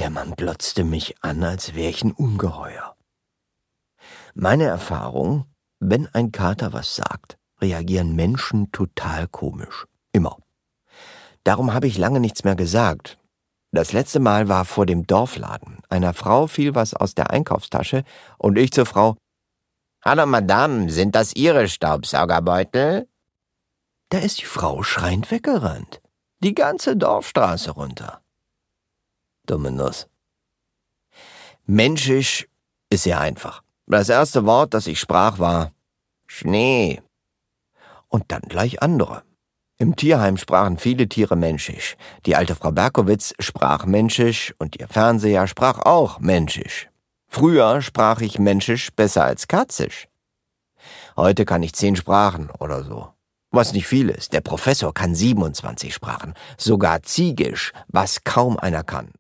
Der Mann glotzte mich an, als wäre ich ein Ungeheuer. Meine Erfahrung, wenn ein Kater was sagt, reagieren Menschen total komisch. Immer. Darum habe ich lange nichts mehr gesagt. Das letzte Mal war vor dem Dorfladen. Einer Frau fiel was aus der Einkaufstasche und ich zur Frau: »Hallo Madame, sind das Ihre Staubsaugerbeutel?« Da ist die Frau schreiend weggerannt. Die ganze Dorfstraße runter. Dumme Nuss. Menschisch ist sehr einfach. Das erste Wort, das ich sprach, war Schnee. Und dann gleich andere. Im Tierheim sprachen viele Tiere Menschisch. Die alte Frau Berkowitz sprach Menschisch und ihr Fernseher sprach auch Menschisch. Früher sprach ich Menschisch besser als Katzisch. Heute kann ich 10 Sprachen oder so. Was nicht viel ist. Der Professor kann 27 Sprachen. Sogar Ziegisch, was kaum einer kann.